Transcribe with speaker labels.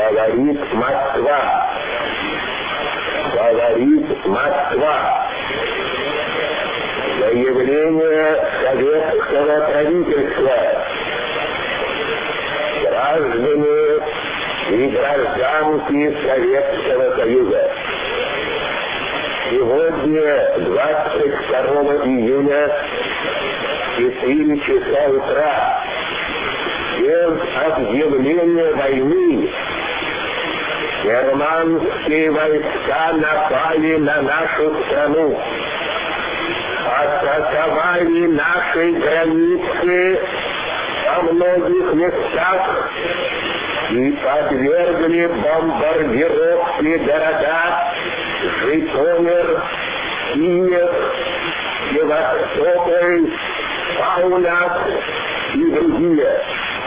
Speaker 1: Говорит Москва. Говорит Москва. Заявление советского правительства. Граждане и гражданки Советского Союза. Сегодня, 22 июня, 4 часа утра, без объявления войны, германские войска напали на нашу страну, атаковали наши границы во многих местах и подвергли бомбардировке города Житомир, Киев, Севастополь, Паулас и другие.